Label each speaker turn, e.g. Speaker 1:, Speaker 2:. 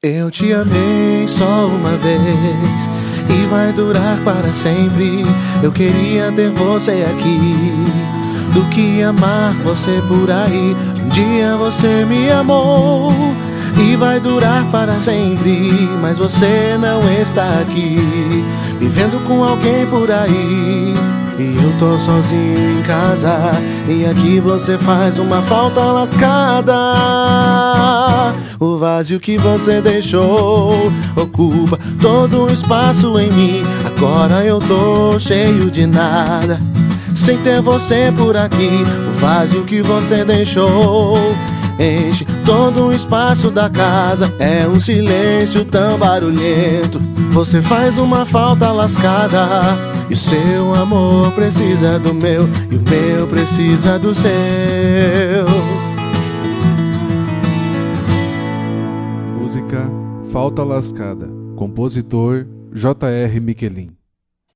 Speaker 1: Eu te amei só uma vez e vai durar para sempre. Eu queria ter você aqui, do que amar você por aí. Um dia você me amou e vai durar para sempre, mas você não está aqui, vivendo com alguém por aí. E eu tô sozinho em casa, e aqui você faz uma falta lascada. O vazio que você deixou ocupa todo o espaço em mim. Agora eu tô cheio de nada, sem ter você por aqui. O vazio que você deixou enche todo o espaço da casa. É um silêncio tão barulhento. Você faz uma falta lascada, e o seu amor precisa do meu, e o meu precisa do seu.
Speaker 2: Música Falta Lascada. Compositor J.R. Miquelin.